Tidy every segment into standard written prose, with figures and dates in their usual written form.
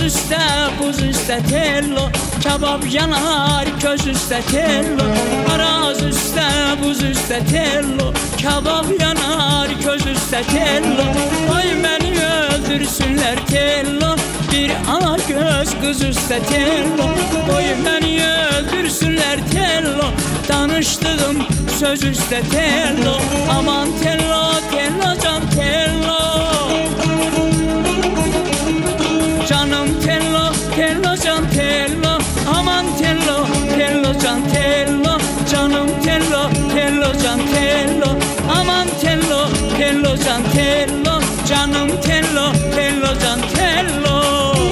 üstte buz üstte tello, kebap yanar köz üstte tello. Araz üstte buz üstte tello, kebap yanar köz üstte tello. Ay beni öldürsünler tello, bir ana göz kız üstte tello. Oy beni öldürsünler tello, danıştığım söz üstte tello. Aman tello, tello can tello. Canım tello, tello can tello. Aman tello, tello can tello. Canım tello, tello can tello. Aman tello, tello can tello. Canım tello, tello can tello.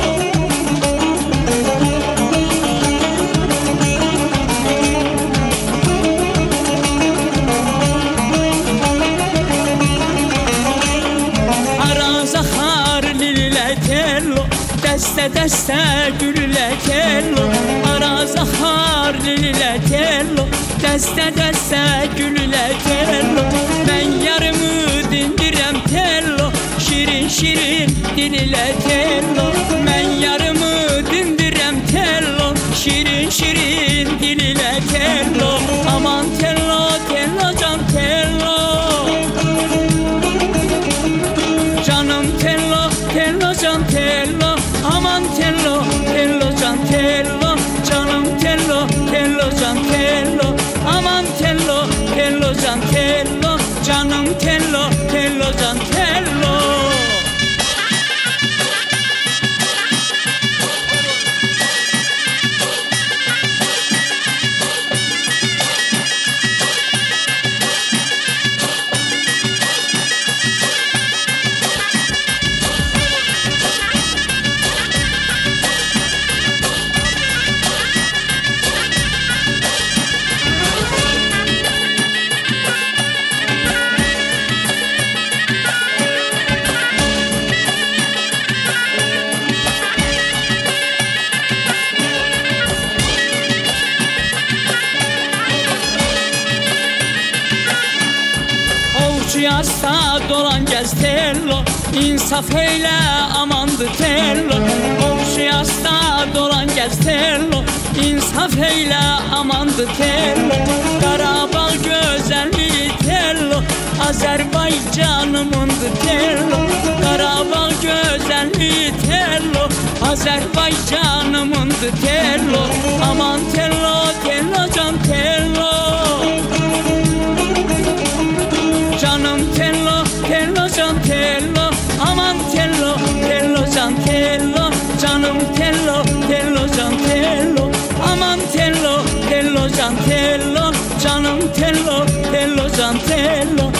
Deste deste gülüle tello, araz ahar lilile tello. Deste deste gülüle tello, ben yarımı dindirem tello. Şirin şirin dilile tello, ben yarımı dindirem tello. Şirin şirin dilile tello. Aman tello, tello can tello. Canım tello, tello can tello. Aman tello, tello can tello. Canım tello, tello can tello. Aman tello, tello can tello. Canım tello, tello can tello. Yasta dolan gez tello, insaf eyle amandı tello. Komşu yasta dolan gez tello, insaf eyle amandı tello. Karabağ güzelliği tello, Azerbaycanımındı tello. Karabağ güzelliği tello, Azerbaycanımındı tello. Aman tello, tello can tello. Canım tello, tello can tello. Aman tello, tello can tello. Canım tello, tello can tello. Aman tello, tello can tello. Canım tello, tello can tello.